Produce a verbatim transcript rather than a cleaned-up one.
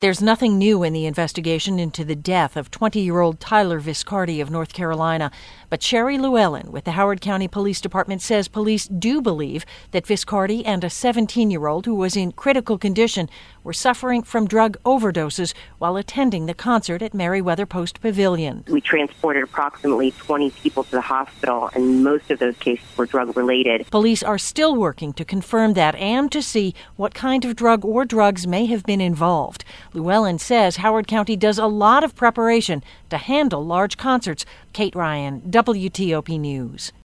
There's nothing new in the investigation into the death of twenty-year-old Tyler Viscardi of North Carolina. But Sherry Llewellyn with the Howard County Police Department says police do believe that Viscardi and a seventeen-year-old who was in critical condition were suffering from drug overdoses while attending the concert at Merriweather Post Pavilion. We transported approximately twenty people to the hospital, and most of those cases were drug-related. Police are still working to confirm that and to see what kind of drug or drugs may have been involved. Llewellyn says Howard County does a lot of preparation to handle large concerts. Kate Ryan, W T O P News.